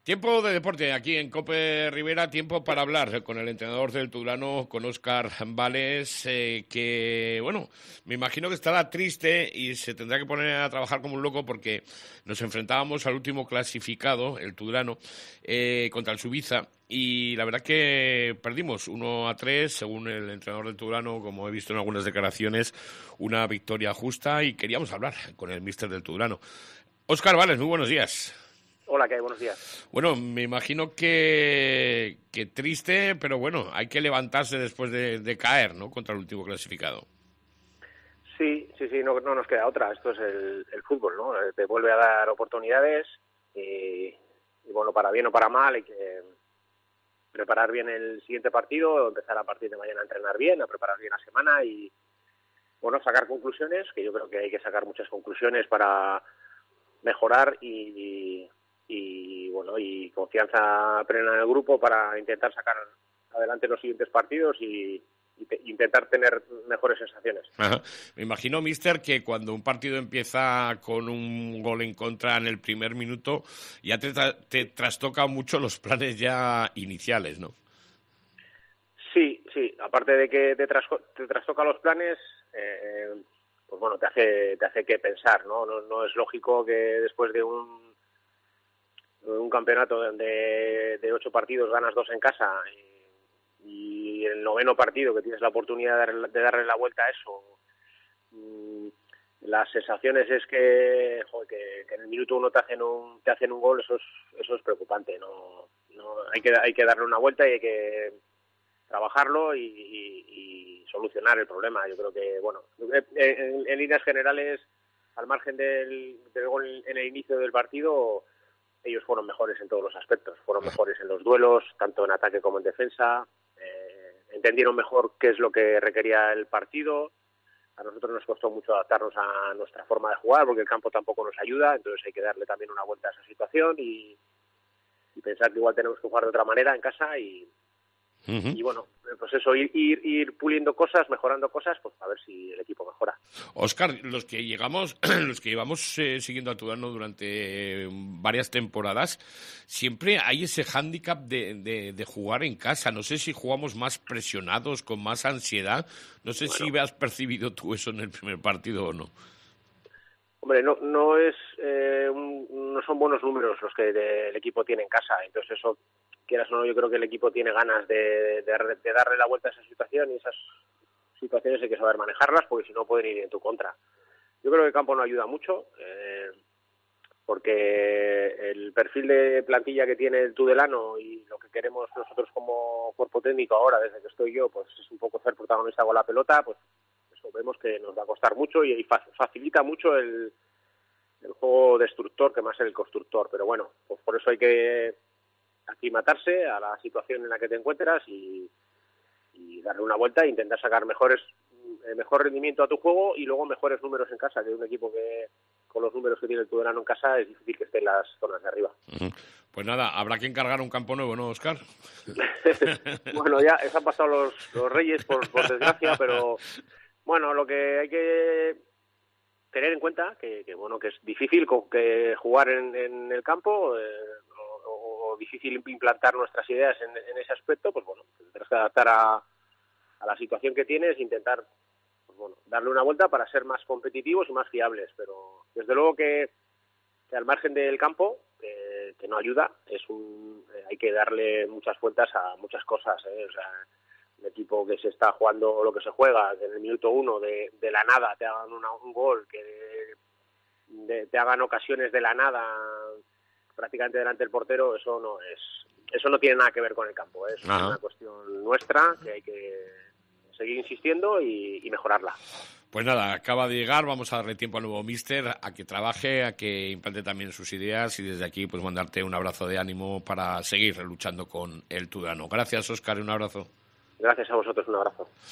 Tiempo de deporte aquí en COPE Rivera, tiempo para hablar con el entrenador del Tudelano, con Óscar Vales, que, bueno, me imagino que estará triste y se tendrá que poner a trabajar como un loco porque nos enfrentábamos al último clasificado, el Tudelano, contra el Subiza, y la verdad que perdimos 1-3, según el entrenador del Tudelano, como he visto en algunas declaraciones, una victoria justa, y queríamos hablar con el míster del Tudelano. Óscar Vales, muy buenos días. Hola, ¿qué hay? Buenos días. Bueno, me imagino que triste, pero bueno, hay que levantarse después de caer, ¿no?, contra el último clasificado. Sí, no nos queda otra. Esto es el fútbol, ¿no? Te vuelve a dar oportunidades y bueno, para bien o para mal, hay que preparar bien el siguiente partido, empezar a partir de mañana a entrenar bien, a preparar bien la semana y, bueno, sacar conclusiones, que yo creo que hay que sacar muchas conclusiones para mejorar y bueno, y confianza plena en el grupo para intentar sacar adelante los siguientes partidos y intentar tener mejores sensaciones. Ajá. Me imagino, míster, que cuando un partido empieza con un gol en contra en el primer minuto, ya te trastoca mucho los planes ya iniciales, ¿no? Sí, aparte de que te trastoca los planes, pues bueno, te hace que pensar, ¿no? No es lógico que después de un campeonato de 8 partidos ganas 2 en casa y el 9º partido que tienes la oportunidad de darle la vuelta a eso, las sensaciones es que en el minuto 1 te hacen un gol. Eso es preocupante. No hay que darle una vuelta y hay que trabajarlo y solucionar el problema. Yo creo que, bueno, en líneas generales, al margen del gol en el inicio del partido, ellos fueron mejores en todos los aspectos. Fueron mejores en los duelos, tanto en ataque como en defensa. Entendieron mejor qué es lo que requería el partido. A nosotros nos costó mucho adaptarnos a nuestra forma de jugar porque el campo tampoco nos ayuda, entonces hay que darle también una vuelta a esa situación y pensar que igual tenemos que jugar de otra manera en casa y bueno, pues eso, ir puliendo cosas, mejorando cosas, pues a ver si el equipo mejora. Óscar, los que llevamos siguiendo a Tudelano durante varias temporadas, siempre hay ese hándicap de jugar en casa. No sé si jugamos más presionados, con más ansiedad. No sé si has percibido tú eso en el primer partido o no. Hombre, no son buenos números los que el equipo tiene en casa, entonces eso, quieras o no, yo creo que el equipo tiene ganas de darle la vuelta a esa situación y esas situaciones hay que saber manejarlas porque si no pueden ir en tu contra. Yo creo que el campo no ayuda mucho porque el perfil de plantilla que tiene el Tudelano y lo que queremos nosotros como cuerpo técnico ahora, desde que estoy yo, pues es un poco ser protagonista con la pelota, pues eso vemos que nos va a costar mucho y facilita mucho el juego destructor que más el constructor, pero bueno, pues por eso hay que aclimatarse a la situación en la que te encuentras y darle una vuelta e intentar sacar mejor rendimiento a tu juego y luego mejores números en casa, que un equipo que con los números que tiene el Tudelano en casa es difícil que esté en las zonas de arriba. Pues nada, habrá que encargar un campo nuevo, ¿no, Óscar? Bueno, ya se han pasado los Reyes, por desgracia, pero bueno, lo que hay que tener en cuenta que bueno, que es difícil que jugar en el campo o difícil implantar nuestras ideas en ese aspecto, pues bueno, tendrás que adaptar a la situación que tienes, intentar, pues bueno, darle una vuelta para ser más competitivos y más fiables, pero desde luego que al margen del campo, que no ayuda, hay que darle muchas vueltas a muchas cosas, o sea, un equipo que se está jugando lo que se juega, que en el minuto 1 de la nada te hagan un gol, que te hagan ocasiones de la nada prácticamente delante del portero, eso no tiene nada que ver con el campo, es una cuestión nuestra que hay que seguir insistiendo y mejorarla. Pues nada, acaba de llegar, vamos a darle tiempo al nuevo míster a que trabaje, a que implante también sus ideas y desde aquí pues mandarte un abrazo de ánimo para seguir luchando con el Tudelano. Gracias, Óscar, y un abrazo. Gracias a vosotros, un abrazo.